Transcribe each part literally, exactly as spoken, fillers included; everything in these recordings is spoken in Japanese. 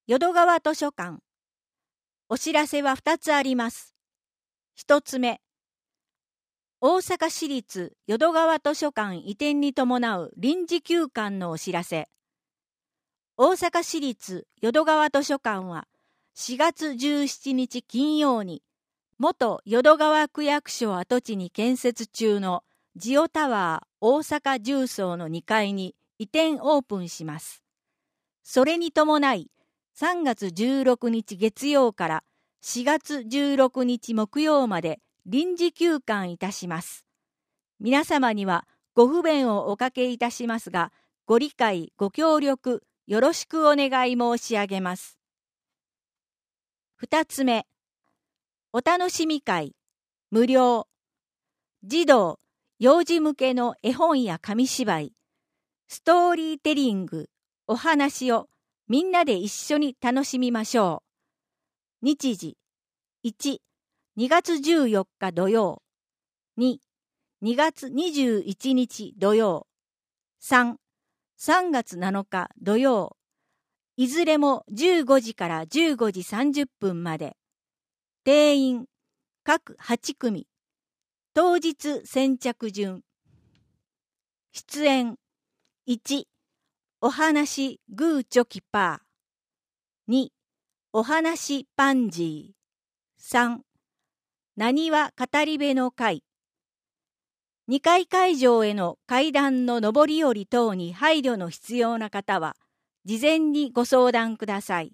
淀川図書館。お知らせはふたつあります。ひとつめ、大阪市立淀川図書館移転に伴う臨時休館のお知らせ。大阪市立淀川図書館はしがつじゅうしちにち金曜に元淀川区役所跡地に建設中のジオタワー大阪重曹のにかいに移転オープンします。それに伴いさんがつじゅうろくにち月曜からしがつじゅうろくにち木曜まで臨時休館いたします。皆様にはご不便をおかけいたしますが、ご理解ご協力よろしくお願い申し上げます。二つ目、お楽しみ会無料。児童幼児向けの絵本や紙芝居、ストーリーテリング、お話をみんなで一緒に楽しみましょう。日時いち、にがつじゅうよっか土曜、に、にがつにじゅういちにち土曜、さん、さんがつなのか土曜、いずれもじゅうごじからじゅうごじさんじゅっぷんまで。定員各はちくみ、当日先着順。出演いち、お話グーチョキパー、に、お話パンジー、さん、なにわ語り部の会。にかい会場への階段の上り下り等に配慮の必要な方は事前にご相談ください。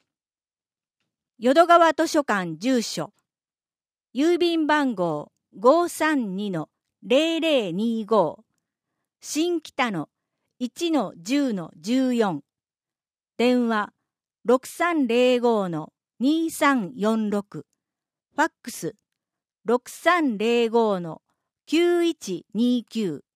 淀川図書館住所、郵便番号 ごーさんにのゼロゼロにご、新北野 いちのじゅうのじゅうよん、電話 ろくさんゼロごのにさんよんろく、ファックス ろくさんゼロごのきゅういちにきゅう。